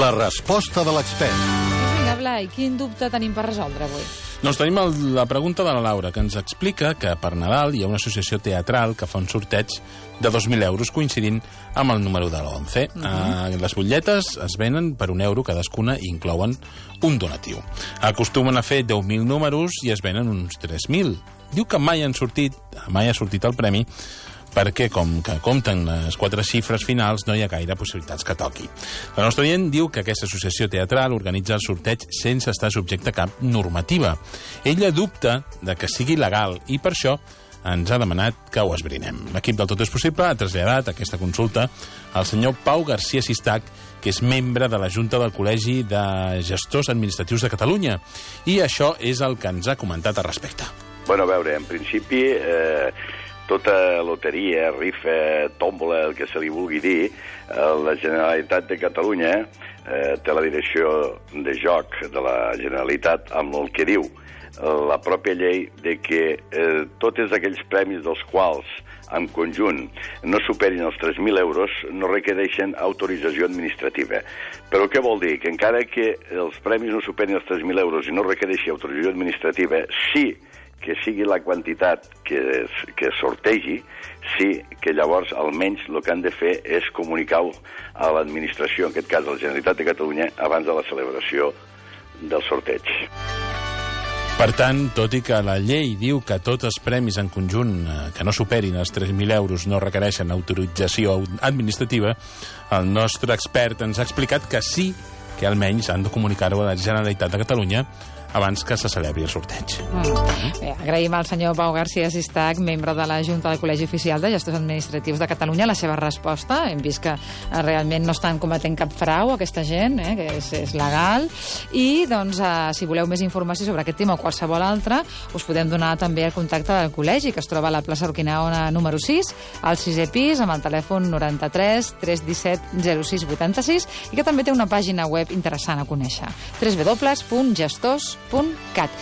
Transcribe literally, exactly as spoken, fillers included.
La resposta de l'expert. Vinga, Blai, quin dubte tenim per resoldre avui? Doncs tenim el, la pregunta de la Laura, que ens explica que per Nadal hi ha una associació teatral que fa un sorteig de dos mil euros coincidint amb el número de l'onze. Uh -huh. uh, les butlletes es venen per un euro cadascuna i inclouen un donatiu. Acostumen a fer deu mil números i es venen uns tres mil. Diu que mai han sortit, mai ha sortit el premi, perquè, com que compten les quatre xifres finals, no hi ha gaire possibilitats que toqui. La nostra oient diu que aquesta associació teatral organitza el sorteig sense estar subjecte a cap normativa. Ella dubta de que sigui legal i, per això, ens ha demanat que ho esbrinem. L'equip del Tot és Possible ha traslladat aquesta consulta al senyor Pau García Sistac, que és membre de la Junta del Col·legi de Gestors Administratius de Catalunya. I això és el que ens ha comentat al respecte. Bueno, a veure, en principi... Eh... tota loteria, rifa, tòmbola, el que se li vulgui dir, la Generalitat de Catalunya eh, té la direcció de joc de la Generalitat amb el que diu la pròpia llei de que eh, tots aquells premis dels quals en conjunt no superin els tres mil euros no requereixen autorització administrativa. Però què vol dir? Que encara que els premis no superin els tres mil euros i no requereixi autorització administrativa, sí que sigui la quantitat que, es, que es sortegi, sí que llavors almenys el que han de fer és comunicar-ho a l'administració, en aquest cas a la Generalitat de Catalunya, abans de la celebració del sorteig. Per tant, tot i que la llei diu que tots els premis en conjunt eh, que no superin els tres mil euros no requereixen autorització administrativa, el nostre expert ens ha explicat que sí que almenys han de comunicar-ho a la Generalitat de Catalunya abans que se celebri el sorteig. Mm. Bé, agraïm al senyor Pau García Sistac, membre de la Junta del Col·legi Oficial de Gestors Administratius de Catalunya, la seva resposta. Hem vist que eh, realment no estan cometent cap frau, aquesta gent, eh, que és, és legal. I, doncs, eh, si voleu més informació sobre aquest tema o qualsevol altre, us podem donar també el contacte del col·legi, que es troba a la plaça Urquinaona número sis, al sisè pis, amb el telèfon noranta-tres tres disset zero sis vuitanta-sis, i que també té una pàgina web interessant a conèixer, w w w punt gestors punt cat.